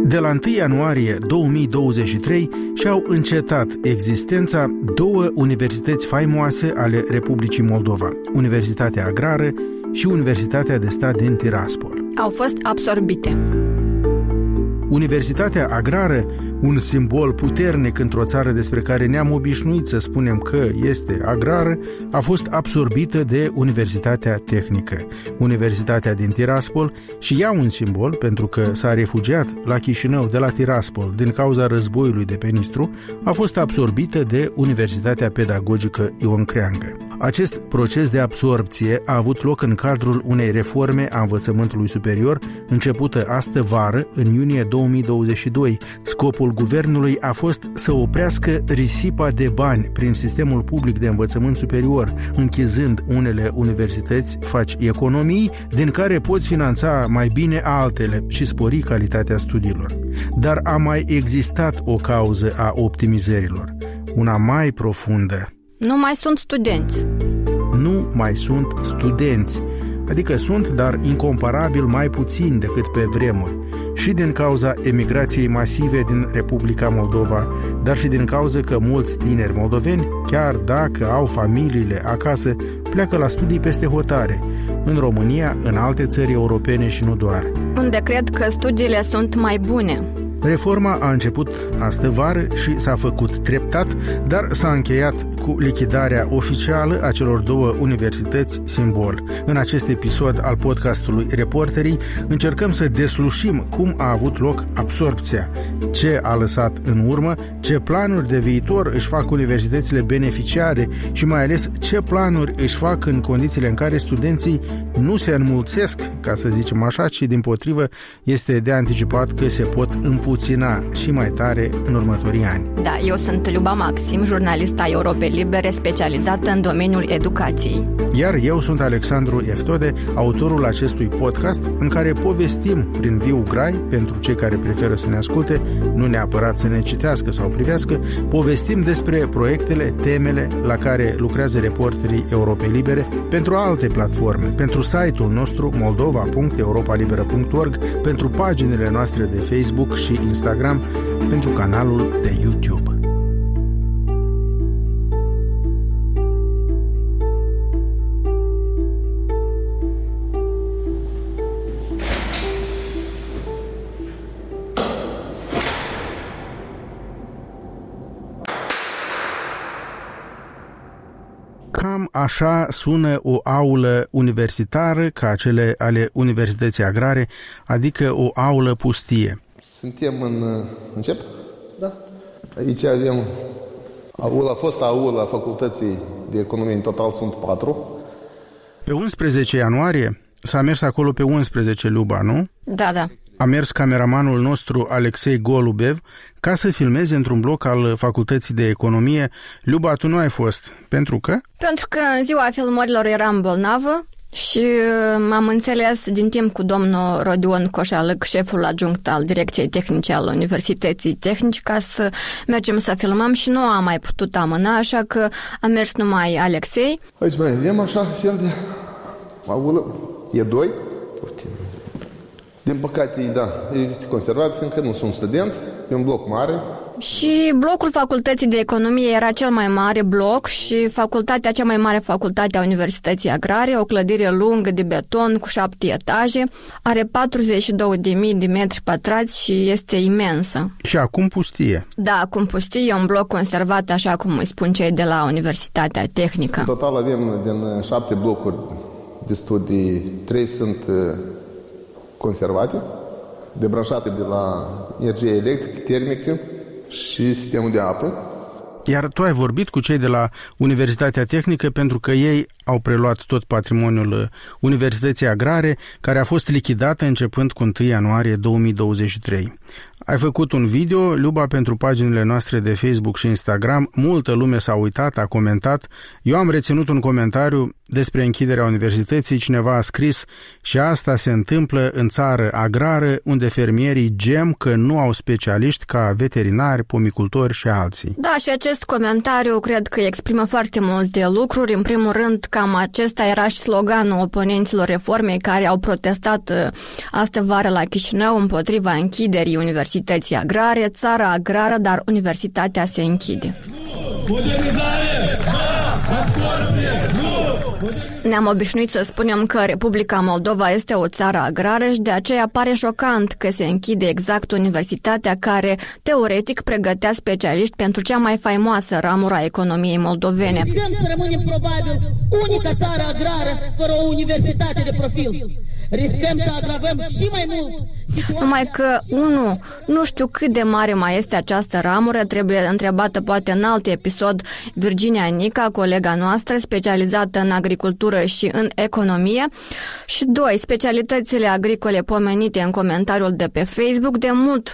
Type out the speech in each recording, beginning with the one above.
De la 1 ianuarie 2023 și-au încetat existența două universități faimoase ale Republicii Moldova, Universitatea Agrară și Universitatea de Stat din Tiraspol. Au fost absorbite. Universitatea Agrară, un simbol puternic într-o țară despre care ne-am obișnuit să spunem că este agrară, a fost absorbită de Universitatea Tehnică. Universitatea din Tiraspol, și ea un simbol pentru că s-a refugiat la Chișinău de la Tiraspol din cauza războiului de pe Nistru, a fost absorbită de Universitatea Pedagogică Ion Creangă. Acest proces de absorbție a avut loc în cadrul unei reforme a învățământului superior, începută astă vară, în iunie 2022. Scopul guvernului a fost să oprească risipa de bani prin sistemul public de învățământ superior. Închizând unele universități, faci economii din care poți finanța mai bine altele și spori calitatea studiilor. Dar a mai existat o cauză a optimizărilor, una mai profundă. Nu mai sunt studenți. Nu mai sunt studenți. Adică sunt, dar incomparabil mai puțin decât pe vremuri. Și din cauza emigrației masive din Republica Moldova, dar și din cauza că mulți tineri moldoveni, chiar dacă au familiile acasă, pleacă la studii peste hotare, în România, în alte țări europene și nu doar. Unde cred că studiile sunt mai bune. Reforma a început astă vară și s-a făcut treptat, dar s-a încheiat cu lichidarea oficială a celor două universități simbol. În acest episod al podcastului Reporterii încercăm să deslușim cum a avut loc absorbția, ce a lăsat în urmă, ce planuri de viitor își fac universitățile beneficiare și mai ales ce planuri își fac în condițiile în care studenții nu se înmulțesc, ca să zicem așa, ci dimpotrivă este de anticipat că se pot împuțina și mai tare în următorii ani. Da, eu sunt Luba Maxim, jurnalista Europe Libere, specializată în domeniul educației. Iar eu sunt Alexandru Eftode, autorul acestui podcast, în care povestim prin viu grai, pentru cei care preferă să ne asculte, nu neapărat să ne citească sau privească, povestim despre proiectele, temele la care lucrează reporterii Europe Libere pentru alte platforme, pentru site-ul nostru moldova.europalibera.org, pentru paginile noastre de Facebook și Instagram, pentru canalul de YouTube. Cam așa sună o aulă universitară ca cele ale Universității Agrare, adică o aulă pustie. Suntem încep? Da. Aici avem fosta aulă a Facultății de Economie, în total sunt 4. Pe 11 ianuarie s-a mers acolo pe 11, Luba, nu? Da. A mers cameramanul nostru Alexei Golubev ca să filmeze într-un bloc al Facultății de Economie. Luba, tu nu ai fost. Pentru că? Pentru că în ziua filmărilor eram bolnavă și m-am înțeles din timp cu domnul Rodion Coșalăc, șeful adjunct al Direcției Tehnice al Universității Tehnice, ca să mergem să filmăm și nu am mai putut amâna, așa că a mers numai Alexei. Aici mai avem așa fel de aulă. E 2. Din păcate, da, este conservat, fiindcă nu sunt studenți, e un bloc mare. Și blocul Facultății de Economie era cel mai mare bloc și cea mai mare facultate a Universității Agrare, o clădire lungă de beton cu 7 etaje, are 42.000 de metri pătrați și este imensă. Și acum pustie. Da, acum pustie, e un bloc conservat, așa cum îi spun cei de la Universitatea Tehnică. În total avem din 7 blocuri de studii, 3 sunt conservate, debranșate de la energie electrică, termică și sistemul de apă. Iar tu ai vorbit cu cei de la Universitatea Tehnică pentru că ei au preluat tot patrimoniul Universității Agrare, care a fost lichidată începând cu 1 ianuarie 2023. Ai făcut un video, Luba, pentru paginile noastre de Facebook și Instagram. Multă lume s-a uitat, a comentat. Eu am reținut un comentariu despre închiderea universității, cineva a scris: și asta se întâmplă în țară agrară, unde fermierii gem că nu au specialiști ca veterinari, pomicultori și alții. Da, și acest comentariu cred că exprimă foarte multe lucruri. În primul rând, cam acesta era și sloganul oponenților reformei care au protestat astă vară la Chișinău împotriva închiderii universității agrare. Țara agrară, dar universitatea se închide. Ne-am obișnuit să spunem că Republica Moldova este o țară agrară și de aceea pare șocant că se închide exact universitatea care, teoretic, pregătea specialiști pentru cea mai faimoasă ramură a economiei moldovene. Riscăm să rămânem probabil unica țară agrară fără o universitate de profil. Riscăm să agravăm și mai mult situația. Numai că, nu știu cât de mare mai este această ramură, trebuie întrebată poate în alt episod Virginia Nica, colega noastră, specializată în agricultură și în economie. Și 2, specialitățile agricole pomenite în comentariul de pe Facebook de mult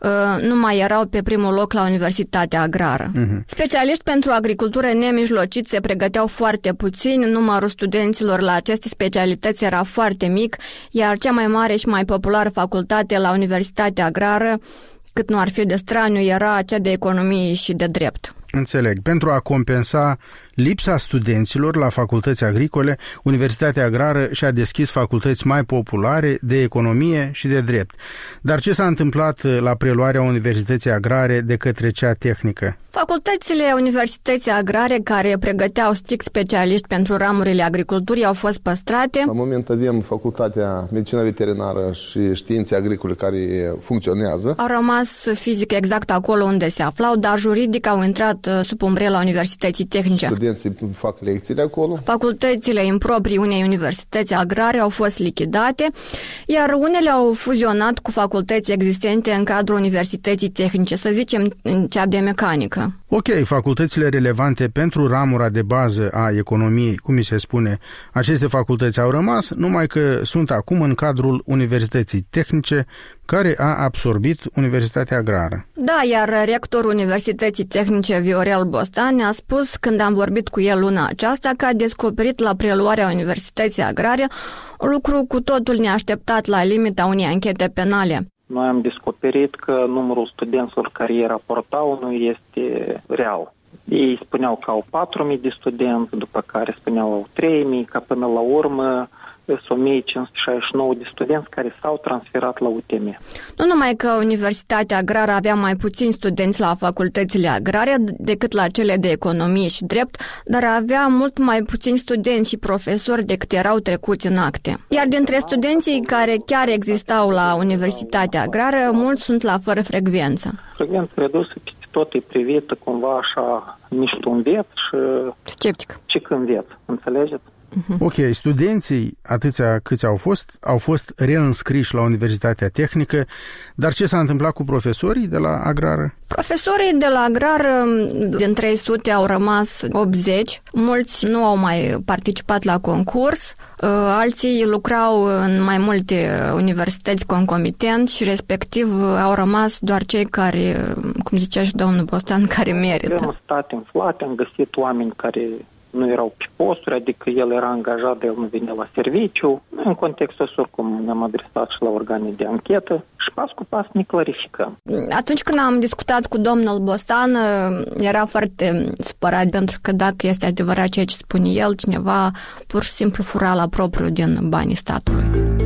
nu mai erau pe primul loc la Universitatea Agrară. Specialiști pentru agricultură nemijlocit se pregăteau foarte puțini, numărul studenților la aceste specialități era foarte mic, iar cea mai mare și mai populară facultate la Universitatea Agrară, cât nu ar fi de straniu, era cea de economie și de drept. Înțeleg. Pentru a compensa lipsa studenților la facultăți agricole, Universitatea Agrară și-a deschis facultăți mai populare de economie și de drept. Dar ce s-a întâmplat la preluarea Universității Agrare de către cea tehnică? Facultățile Universității Agrare, care pregăteau strict specialiști pentru ramurile agriculturii, au fost păstrate. La moment avem facultatea Medicina Veterinară și Științe Agricole care funcționează. Au rămas fizic exact acolo unde se aflau, dar juridic au intrat sub umbrela Universității Tehnice. Studenții fac lecțiile acolo. Facultățile improprii unei universități agrare au fost lichidate, iar unele au fuzionat cu facultăți existente în cadrul Universității Tehnice, să zicem cea de mecanică. Ok, facultățile relevante pentru ramura de bază a economiei, cum mi se spune, aceste facultăți au rămas, numai că sunt acum în cadrul Universității Tehnice, care a absorbit Universitatea Agrară. Da, iar rectorul Universității Tehnice, Viorel Bostan, ne-a spus, când am vorbit cu el luna aceasta, că a descoperit la preluarea Universității Agrare un lucru cu totul neașteptat la limita unei anchete penale. Noi am descoperit că numărul studenților care ei raportau nu este real. Ei spuneau că au 4.000 de studenți, după care spuneau au 3.000, ca până la urmă sunt 1.569 de studenți care s-au transferat la UTM. Nu numai că Universitatea Agrară avea mai puțini studenți la facultățile agrare decât la cele de economie și drept, dar avea mult mai puțini studenți și profesori decât erau trecuți în acte. Iar dintre studenții care chiar existau la Universitatea Agrară, mulți sunt la fără frecvență. Frecvență redusă peste tot e privită cumva așa niște înveț și sceptic. Ce înveț, înțelegeți? Ok, studenții, atâția câți au fost reînscriși la Universitatea Tehnică, dar ce s-a întâmplat cu profesorii de la agrară? Profesorii de la agrară, din 300 au rămas 80, mulți nu au mai participat la concurs, alții lucrau în mai multe universități concomitent și respectiv au rămas doar cei care, cum zicea și domnul Bostan, care merită. Am stat inflate, am găsit oameni care nu erau pe posturi, adică el era angajat, el nu venea la serviciu. În contextul ăsta, oricum, ne-am adresat și la organe de anchetă și pas cu pas ne clarificăm. Atunci când am discutat cu domnul Bostan, era foarte supărat, pentru că dacă este adevărat ceea ce spune el, cineva pur și simplu fura la propriu din banii statului.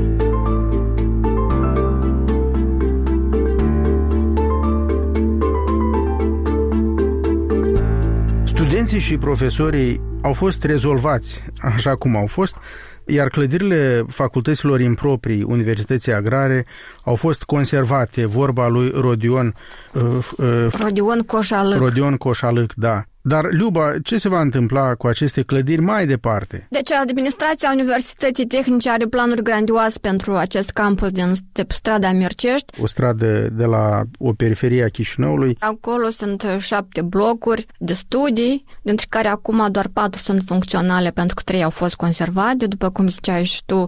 Studenții și profesorii au fost rezolvați așa cum au fost, iar clădirile facultăților improprii Universității Agrare au fost conservate, vorba lui Rodion Coșalâc, da. Dar, Liuba, ce se va întâmpla cu aceste clădiri mai departe? Deci, administrația Universității Tehnice are planuri grandioase pentru acest campus din strada Mircești. O stradă de la o periferie a Chișinăului. Acolo sunt 7 blocuri de studii, dintre care acum doar 4 sunt funcționale, pentru că 3 au fost conservate. După cum ziceai și tu,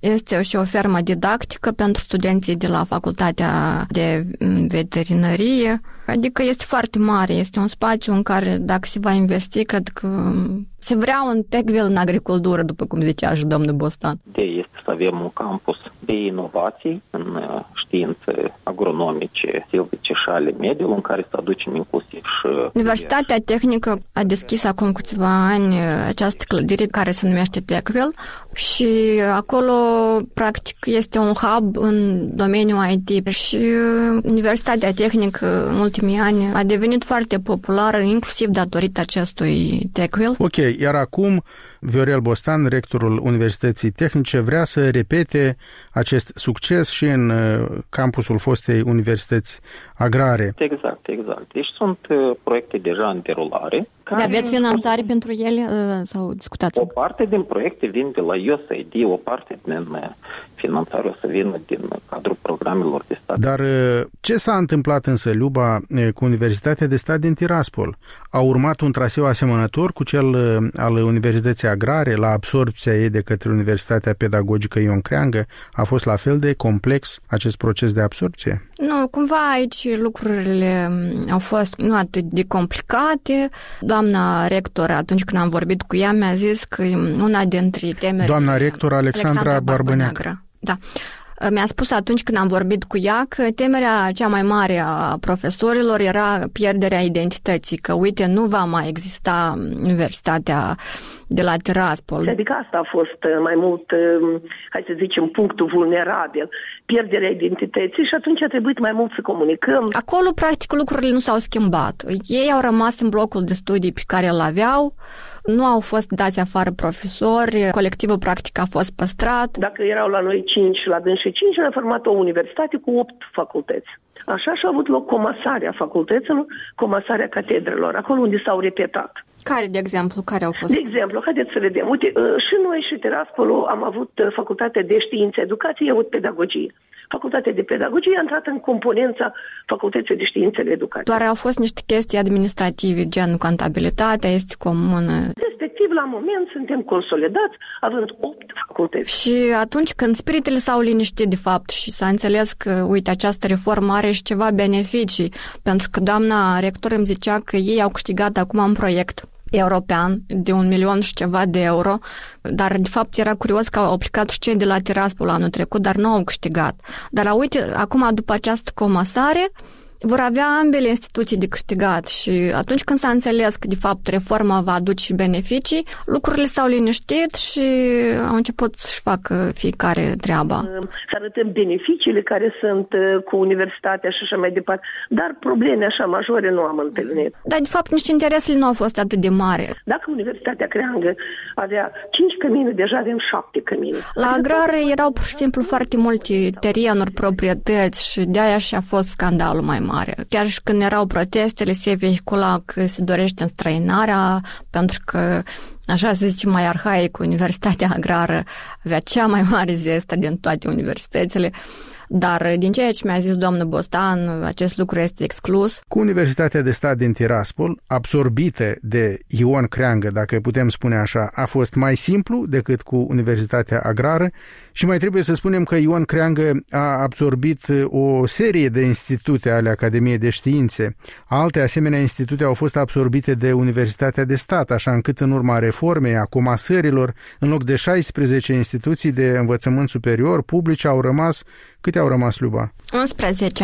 Este și o fermă didactică pentru studenții de la Facultatea de Veterinărie. Adică este foarte mare, este un spațiu în care, dacă se va investi, cred că se vrea un Techville în agricultură, după cum zicea și domnul Bostan. Ideea este să avem un campus de inovații în științe agronomice, silvice și ale mediului, în care să aducem inclusiv și... Universitatea Tehnică a deschis acum câțiva ani această clădire care se numește Techville și acolo, practic, este un hub în domeniul IT și Universitatea Tehnică în ultimii ani a devenit foarte populară, inclusiv datorită acestui Techville. Ok, iar acum Viorel Bostan, rectorul Universității Tehnice, vrea să repete acest succes și în campusul fostei Universități Agrare. Exact. Deci sunt proiecte deja în derulare. Aveți finanțare pentru ele sau discutați? O parte din proiecte vin de la USAID, o parte din finanțare o să vină din cadrul programelor de stat. Dar ce s-a întâmplat însă, Luba, cu Universitatea de Stat din Tiraspol? A urmat un traseu asemănător cu cel al Universității Agrare la absorbția ei de către Universitatea Pedagogică Ion Creangă? A fost la fel de complex acest proces de absorbție? Nu, cumva aici lucrurile au fost nu atât de complicate. Doamna rector, atunci când am vorbit cu ea, mi-a zis că una dintre temele... Doamna rector Alexandra Barbăneac. Da. Mi-a spus atunci când am vorbit cu ea că temerea cea mai mare a profesorilor era pierderea identității, că uite, nu va mai exista Universitatea de la Tiraspol. Adică asta a fost mai mult, hai să zicem, punctul vulnerabil, pierderea identității și atunci a trebuit mai mult să comunicăm. Acolo, practic, lucrurile nu s-au schimbat. Ei au rămas în blocul de studii pe care îl aveau, nu au fost dați afară profesori, colectivul practic a fost păstrat. Dacă erau la noi 5, la dânsii 5, ne-a format o universitate cu 8 facultăți. Așa și-a avut loc comasarea facultăților, comasarea catedrelor, acolo unde s-au repetat. Care, de exemplu, care au fost? De exemplu, haideți să vedem. Uite, și noi și Tiraspolul am avut facultatea de științe educație, eu avut pedagogie. Facultatea de pedagogie a intrat în componența facultății de științele educației. Doar au fost niște chestii administrative, gen contabilitatea este comună. Respectiv, la moment, suntem consolidați, având 8 facultăți. Și atunci când spiritele s-au liniștit, de fapt, și s-a înțeles că, uite, această reformă are și ceva beneficii, pentru că doamna rector îmi zicea că ei au câștigat acum un proiect european de 1 milion și ceva de euro, dar de fapt era curios că au aplicat și cei de la Tiraspol anul trecut, dar nu au câștigat. Dar uite, acum după această comasare vor avea ambele instituții de câștigat și atunci când s-a înțeles că de fapt reforma va aduce și beneficii, lucrurile s-au liniștit și au început să-și facă fiecare treaba. Să arătăm beneficiile care sunt cu universitatea și așa mai departe, dar probleme așa majore nu am întâlnit. Dar de fapt nici interesele nu au fost atât de mari. Dacă Universitatea Creangă avea 5 cămine, deja avem 7 cămine. La agrare erau pur și simplu foarte multe terenuri, proprietăți și de-aia și-a fost scandalul mai mare. Chiar și când erau protestele, se vehicula că se dorește înstrăinarea, pentru că, așa să zicem mai arhaic, Universitatea Agrară avea cea mai mare zestă din toate universitățile. Dar din ceea ce mi-a zis domnul Bostan, acest lucru este exclus. Cu Universitatea de Stat din Tiraspol, absorbită de Ion Creangă, dacă putem spune așa, a fost mai simplu decât cu Universitatea Agrară și mai trebuie să spunem că Ion Creangă a absorbit o serie de institute ale Academiei de Științe. Alte asemenea institute au fost absorbite de Universitatea de Stat, așa încât în urma reformei, a comasărilor, în loc de 16 instituții de învățământ superior publice au rămas. Câte au rămas, Luba? 11.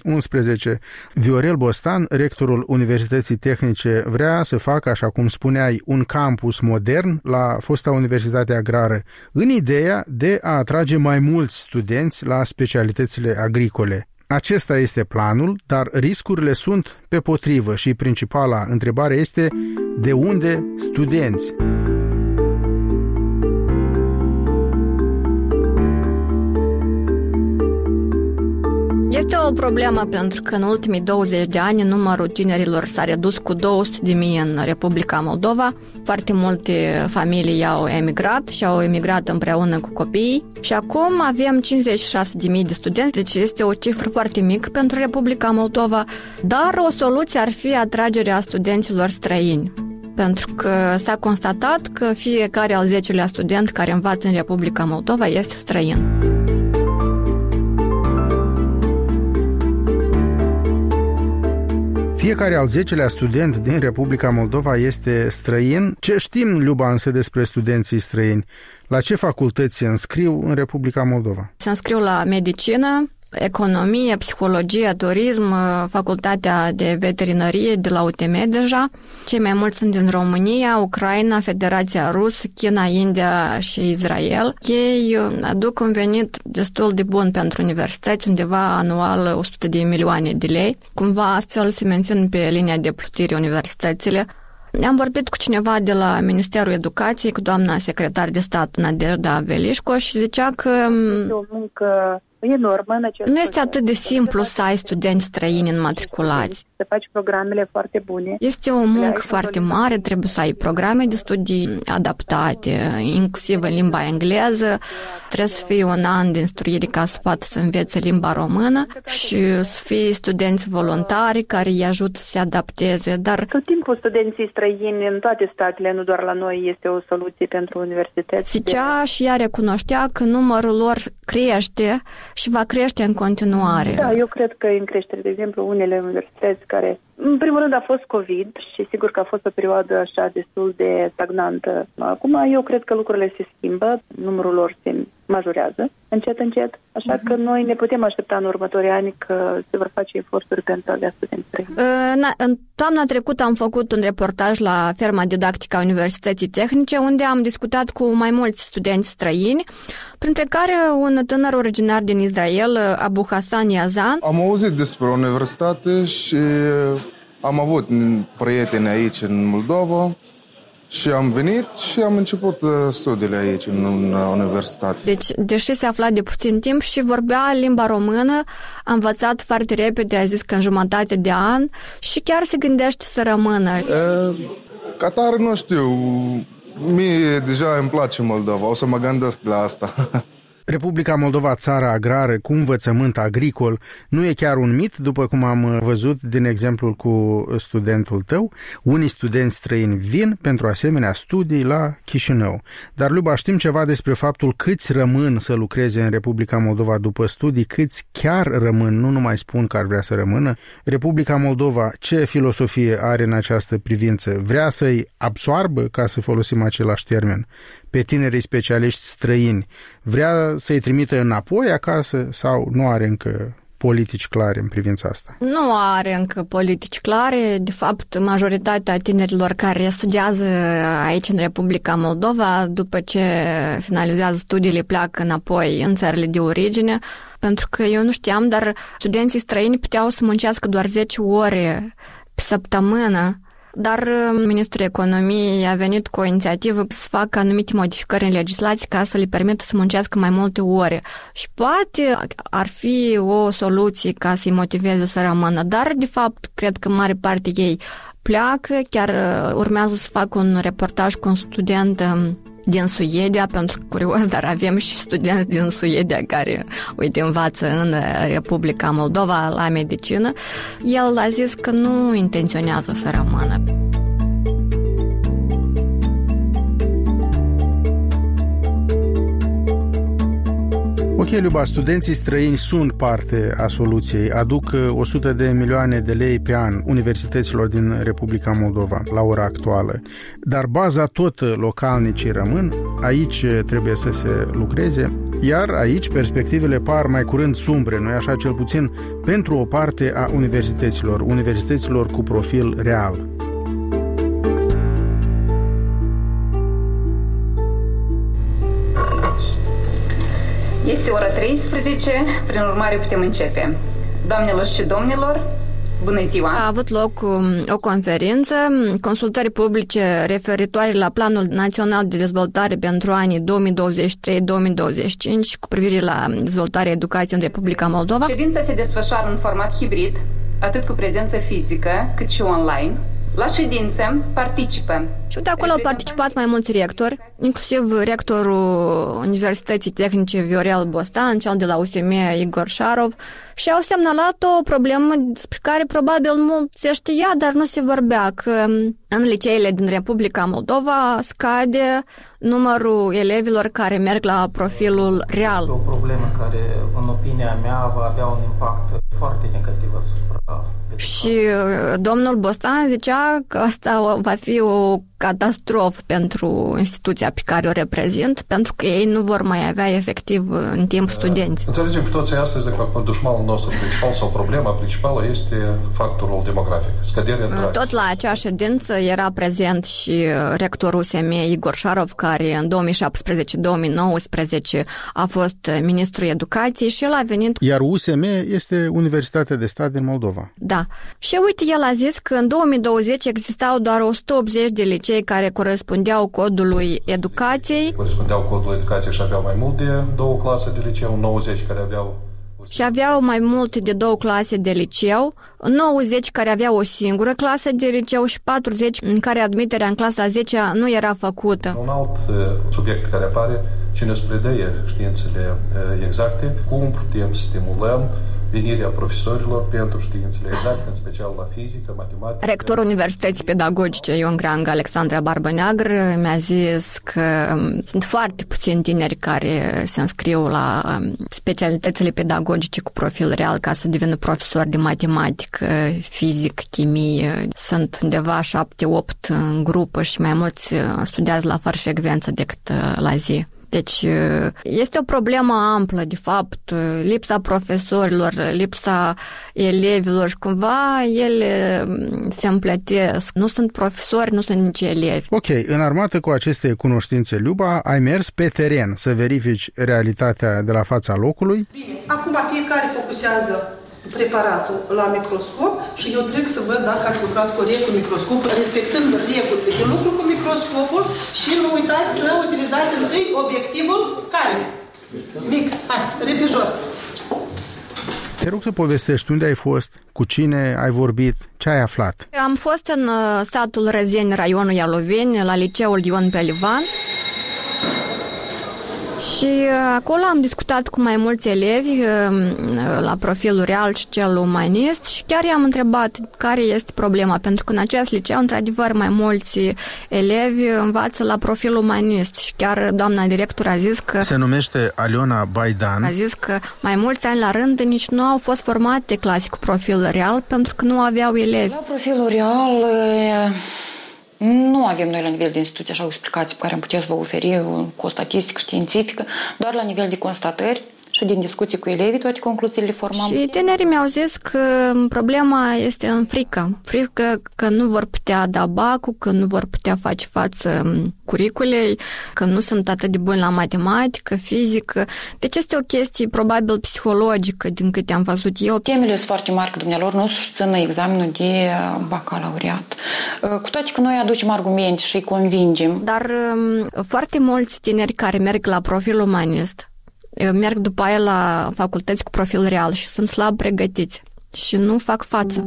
11. Viorel Bostan, rectorul Universității Tehnice, vrea să facă, așa cum spuneai, un campus modern la fosta Universitate Agrară, în ideea de a atrage mai mulți studenți la specialitățile agricole. Acesta este planul, dar riscurile sunt pe potrivă și principala întrebare este: de unde studenți? Este o problemă pentru că în ultimii 20 de ani numărul tinerilor s-a redus cu 200.000 în Republica Moldova. Foarte multe familii au emigrat și au emigrat împreună cu copiii și acum avem 56.000 de studenți, deci este o cifră foarte mică pentru Republica Moldova, dar o soluție ar fi atragerea studenților străini. pentru că s-a constatat că fiecare al 10-lea student care învață în Republica Moldova este străin. Fiecare al 10-lea student din Republica Moldova este străin. Ce știm, Luba, însă despre studenții străini? La ce facultăți se înscriu în Republica Moldova? Se înscriu la medicină, economie, psihologie, turism, facultatea de veterinărie de la UTM deja. Cei mai mulți sunt din România, Ucraina, Federația Rusă, China, India și Israel. Ei aduc un venit destul de bun pentru universități, undeva anual 100 de milioane de lei. Cumva astfel se mențin pe linia de plutire universitățile. Am vorbit cu cineva de la Ministerul Educației, cu doamna secretar de stat Nadejda Velișco și zicea că o muncă enormă. Nu este atât de simplu să ai studenți străini înmatriculați. Să faci programele foarte bune. Este o muncă foarte mare, trebuie să ai programe de studii adaptate, inclusiv în limba engleză. Trebuie să fii un an de instruire ca să poată să învețe limba română și să fie studenți voluntari care îi ajută să se adapteze. Dar tot timpul studenții străini în toate statele, nu doar la noi, este o soluție pentru universități. Zicea și ea recunoștea că numărul lor crește și va crește în continuare. Da, eu cred că în creștere, de exemplu, unele universități care, în primul rând, a fost COVID și sigur că a fost o perioadă așa destul de stagnantă. Acum eu cred că lucrurile se schimbă, numărul lor se majorează încet, încet, așa că noi ne putem aștepta în următorii ani că se vor face eforturi pentru a avea studenți străini. În toamna trecută am făcut un reportaj la ferma didactică a Universității Tehnice, unde am discutat cu mai mulți studenți străini, printre care un tânăr originar din Israel, Abu Hassan Yazan. Am auzit despre universitate și am avut prieteni aici în Moldova și am venit și am început studiile aici în universitate. Deci, deși se afla de puțin timp și vorbea limba română, a învățat foarte repede, a zis că în jumătate de an și chiar se gândește să rămână. Ca tare nu știu, mie deja îmi place Moldova, o să mă gândesc la asta. Republica Moldova, țara agrară cu învățământ agricol, nu e chiar un mit, după cum am văzut din exemplul cu studentul tău. Unii studenți străini vin pentru asemenea studii la Chișinău. Dar, Luba, știm ceva despre faptul câți rămân să lucreze în Republica Moldova după studii, câți chiar rămân, nu numai spun că ar vrea să rămână. Republica Moldova, ce filosofie are în această privință? Vrea să-i absoarbă, ca să folosim același termen, pe tinerii specialiști străini? Vrea să-i trimită înapoi acasă sau nu are încă politici clare în privința asta? Nu are încă politici clare. De fapt, majoritatea tinerilor care studiază aici în Republica Moldova, după ce finalizează studiile, pleacă înapoi în țările de origine, pentru că eu nu știam, dar studenții străini puteau să muncească doar 10 ore pe săptămână. Dar Ministrul Economiei a venit cu o inițiativă să facă anumite modificări în legislație ca să le permită să muncească mai multe ore. Și poate ar fi o soluție ca să-i motiveze să rămână, dar de fapt cred că mare parte ei pleacă. Chiar urmează să fac un reportaj cu un student din Suedia, pentru că curios, dar avem și studenți din Suedia care, uite, învață în Republica Moldova la medicină. El a zis că nu intenționează să rămână. Ok, Luba, studenții străini sunt parte a soluției, aduc 100 de milioane de lei pe an universităților din Republica Moldova la ora actuală, dar baza tot localnicii rămân, aici trebuie să se lucreze, iar aici perspectivele par mai curând sumbre, nu-i așa, cel puțin pentru o parte a universităților cu profil real. Este ora 13, prin urmare putem începe. Doamnelor și domnilor, bună ziua! A avut loc o conferință, consultări publice referitoare la Planul Național de Dezvoltare pentru anii 2023-2025 cu privire la dezvoltarea educației în Republica Moldova. Ședința se desfășoară în format hibrid, atât cu prezență fizică cât și online. La ședință participă. Și de acolo au participat mai mulți rectori inclusiv rectorul Universității Tehnice Viorel Bostan, cel de la USM Igor Șarov, și au semnalat o problemă despre care probabil mulți se știa, dar nu se vorbea, că în liceele din Republica Moldova scade numărul elevilor care merg la profilul real. O problemă care, în opinia mea, va avea un impact foarte negativ asupra. Și domnul Bostan zicea că asta va fi o catastrofă pentru instituția pe care o reprezint, pentru că ei nu vor mai avea efectiv în timp studenți. Înțelegem cu toții astăzi că dușmanul nostru principal sau problema principală este factorul demografic, scăderea drastică. Tot la acea ședință era prezent și rectorul USM Igor Șarov, care în 2017-2019 a fost ministrul educației și el a venit. Iar USM este Universitatea de Stat din Moldova. Da. Și uite, el a zis că în 2020 existau doar 180 de licei care corespundeau codului educației. Corespundeau codului educației și aveau mai mult de 2 clase de liceu, 90 care aveau... Și aveau mai multe de 2 clase de liceu, 90 care aveau o singură clasă de liceu și 40 în care admiterea în clasa 10 nu era făcută. Un alt subiect care apare, cine îți predă științele exacte, cum putem să stimulăm venirea profesorilor pentru științele exacte, în special la fizică, matematică. Rectorul Universității Pedagogice Ion Greangă, Alexandra Barbăneagră, mi-a zis că sunt foarte puțini tineri care se înscriu la specialitățile pedagogice cu profil real ca să devină profesori de matematică, fizică, chimie. Sunt undeva 7-8 în grupă și mai mulți studiază la fără frecvență decât la zi. Deci este o problemă amplă, de fapt, lipsa profesorilor, lipsa elevilor și cumva ele se împletesc. Nu sunt profesori, nu sunt nici elevi. Ok, înarmată cu aceste cunoștințe, Luba, ai mers pe teren să verifici realitatea de la fața locului? Bine, acum fiecare focusează preparatul la microscop și eu trebuie să văd dacă ați lucrat corect cu microscopul, respectând regulile de lucru cu microscopul și nu uitați să utilizați întâi obiectivul care? Mic. Hai, repejor. Te rog să povestești unde ai fost, cu cine ai vorbit, ce ai aflat. Am fost în satul Răzeni, raionul Ialoveni, la liceul Ion Pelivan. Și acolo am discutat cu mai mulți elevi la profilul real și cel umanist și chiar i-am întrebat care este problema, pentru că în acest liceu, într-adevăr, mai mulți elevi învață la profilul umanist și chiar doamna director a zis că... Se numește Aliona Baidan. A zis că mai mulți ani la rând nici nu au fost formate clase cu profil real pentru că nu aveau elevi. La profilul real... Nu avem noi la nivel de instituție așa o explicație pe care am putea să vă oferi cu o statistică științifică, doar la nivel de constatări și din discuții cu elevii, toate concluziile le formam. Și tinerii mi-au zis că problema este în frică. Frică că nu vor putea da bacul, că nu vor putea face față curiculei, că nu sunt atât de buni la matematică, fizică. Deci este o chestie probabil psihologică, din câte am văzut eu. Temele sunt foarte mari că dumnealor nu susțină examenul de bacalaureat. Cu toate că noi aducem argumente și îi convingem. Dar foarte mulți tineri care merg la profil umanist merg după aia la facultăți cu profil real și sunt slab pregătiți și nu fac față.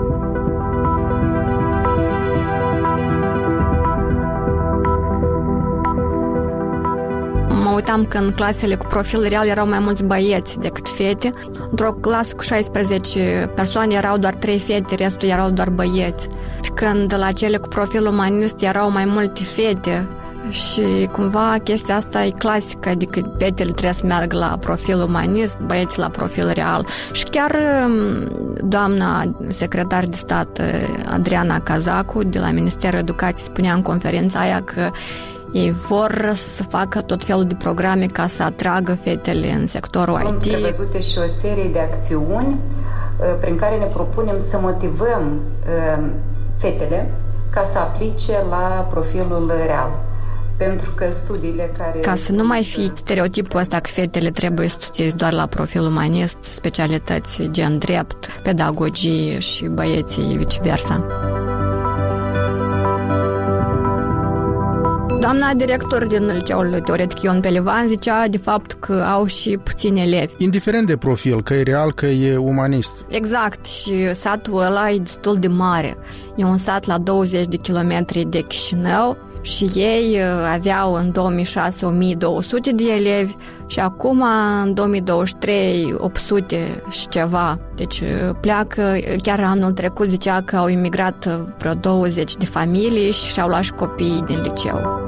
Mă uitam că în clasele cu profil real erau mai mulți băieți decât fete. Într-o clasă cu 16 persoane erau doar 3 fete, restul erau doar băieți. Când la cele cu profil umanist erau mai multe fete. Și cumva chestia asta e clasică, adică fetele trebuie să meargă la profil umanist, băieții la profil real. Și chiar doamna secretar de stat Adriana Cazacu de la Ministerul Educației spunea în conferința aia că ei vor să facă tot felul de programe ca să atragă fetele în sectorul IT. Am prevăzute și o serie de acțiuni prin care ne propunem să motivăm fetele ca să aplice la profilul real. Pentru că studiile care... Ca să nu mai fie stereotipul ăsta că fetele trebuie să studieze doar la profil umanist, specialități gen drept, pedagogie și băieții viceversa. Doamna director din liceul teoretic Ion Pelivan zicea de fapt că au și puțini elevi. Indiferent de profil, că e real, că e umanist. Exact, și satul ăla e destul de mare. E un sat la 20 de kilometri de Chișinău și ei aveau în 2006 1200 de elevi și acum în 2023 800 și ceva. Deci pleacă, chiar anul trecut zicea că au imigrat vreo 20 de familii și și-au luat și copiii din liceu.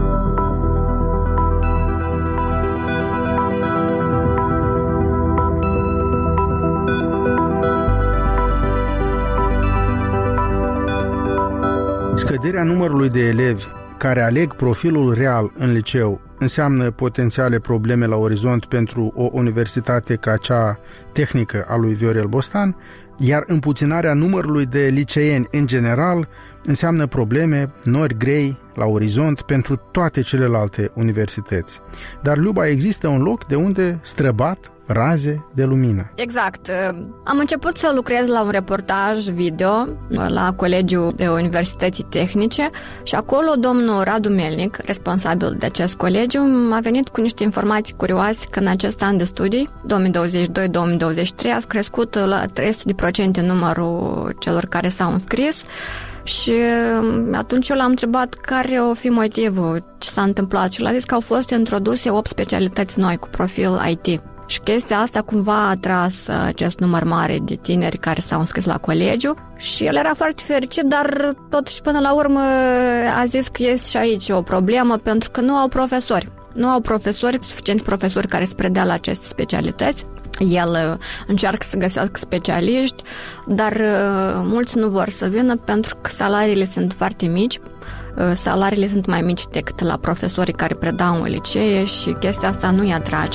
Scăderea numărului de elevi care aleg profilul real în liceu înseamnă potențiale probleme la orizont pentru o universitate ca cea tehnică a lui Viorel Bostan, iar împuținarea numărului de liceeni în general înseamnă probleme, nori grei la orizont pentru toate celelalte universități. Dar, Luba, există un loc de unde străbat raze de lumină. Exact. Am început să lucrez la un reportaj video la Colegiul de Universității Tehnice și acolo domnul Radu Melnic, responsabil de acest colegiu, a venit cu niște informații curioase că în acest an de studii, 2022-2023, a crescut la 300% numărul celor care s-au înscris. Și atunci eu l-am întrebat care o fi motivul, ce s-a întâmplat, și l-a zis că au fost introduse 8 specialități noi cu profil IT. Și chestia asta cumva a atras acest număr mare de tineri care s-au înscris la colegiu și el era foarte fericit, dar totuși până la urmă a zis că este și aici o problemă pentru că nu au profesori. Nu au profesori, suficienți profesori care să predea la aceste specialități. El încearcă să găsească specialiști, dar mulți nu vor să vină pentru că salariile sunt foarte mici. Salariile sunt mai mici decât la profesorii care predau în licee și chestia asta nu îi atrage.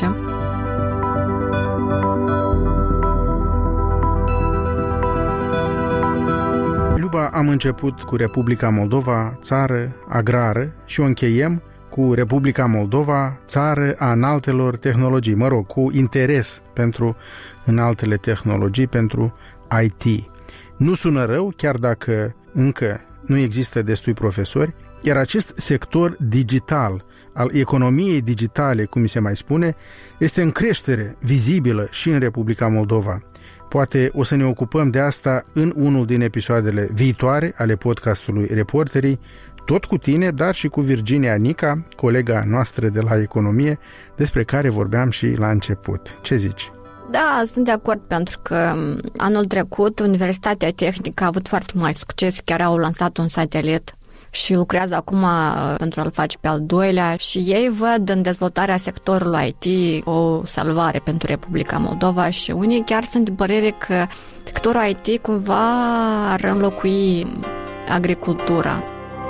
Luba, am început cu Republica Moldova, țară agrară, și o încheiem cu Republica Moldova, țară a înaltelor tehnologii, cu interes pentru înaltele tehnologii, pentru IT. Nu sună rău, chiar dacă încă nu există destui profesori, iar acest sector digital, al economiei digitale, cum se mai spune, este în creștere vizibilă și în Republica Moldova. Poate o să ne ocupăm de asta în unul din episoadele viitoare ale podcastului Reporterii, tot cu tine, dar și cu Virginia Nica, colega noastră de la economie, despre care vorbeam și la început. Ce zici? Da, sunt de acord, pentru că anul trecut Universitatea Tehnică a avut foarte mari succes, chiar au lansat un satelit și lucrează acum pentru a-l face pe al doilea și ei văd în dezvoltarea sectorului IT o salvare pentru Republica Moldova și unii chiar sunt de părere că sectorul IT cumva ar înlocui agricultura.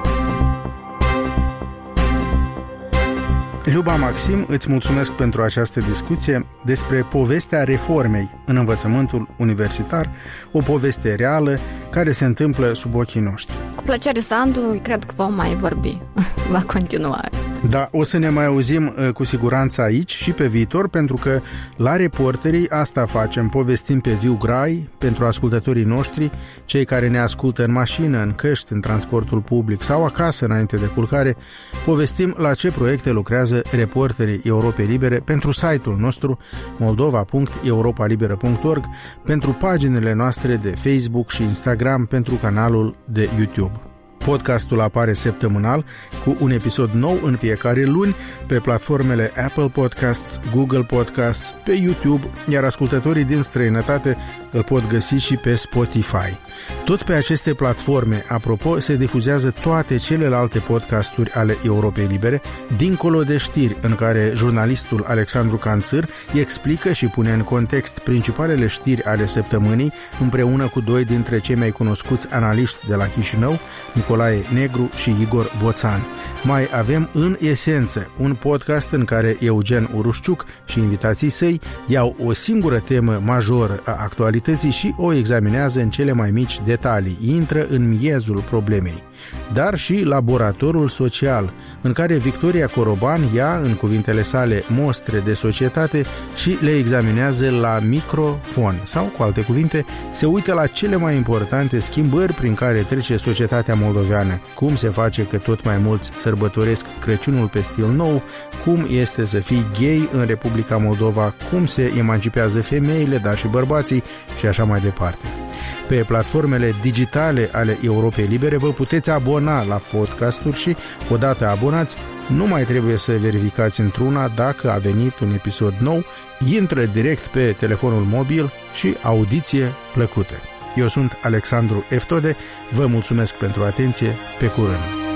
Luba Maxim, îți mulțumesc pentru această discuție despre povestea reformei în învățământul universitar, o poveste reală care se întâmplă sub ochii noștri. Cu plăcere, Sandu, cred că vom mai vorbi. Va continua. Da, o să ne mai auzim cu siguranță aici și pe viitor, pentru că la Reporterii asta facem, povestim pe viu grai pentru ascultătorii noștri, cei care ne ascultă în mașină, în căști, în transportul public sau acasă înainte de culcare, povestim la ce proiecte lucrează Reporterii Europei Libere pentru site-ul nostru moldova.europalibera.org, pentru paginile noastre de Facebook și Instagram, pentru canalul de YouTube. Podcastul apare săptămânal cu un episod nou în fiecare luni pe platformele Apple Podcasts, Google Podcasts, pe YouTube, iar ascultătorii din străinătate îl pot găsi și pe Spotify. Tot pe aceste platforme, apropo, se difuzează toate celelalte podcasturi ale Europei Libere, dincolo de știri, în care jurnalistul Alexandru Canțâr explică și pune în context principalele știri ale săptămânii, împreună cu doi dintre cei mai cunoscuți analiști de la Chișinău, Nicolae Negru și Igor Boțan. Mai avem În Esență, un podcast în care Eugen Urușciuc și invitații săi iau o singură temă majoră a actualității și o examinează în cele mai mici detalii, intră în miezul problemei. Dar și Laboratorul Social, în care Victoria Coroban ia, în cuvintele sale, mostre de societate și le examinează la microfon, sau, cu alte cuvinte, se uită la cele mai importante schimbări prin care trece societatea moldoveană, cum se face că tot mai mulți sărbătoresc Crăciunul pe stil nou, cum este să fii gay în Republica Moldova, cum se emancipează femeile, dar și bărbații și așa mai departe. Pe platformele digitale ale Europei Libere vă puteți abona la podcasturi și, odată abonați, nu mai trebuie să verificați într-una dacă a venit un episod nou, intră direct pe telefonul mobil și audiție plăcută. Eu sunt Alexandru Eftode, vă mulțumesc pentru atenție, pe curând!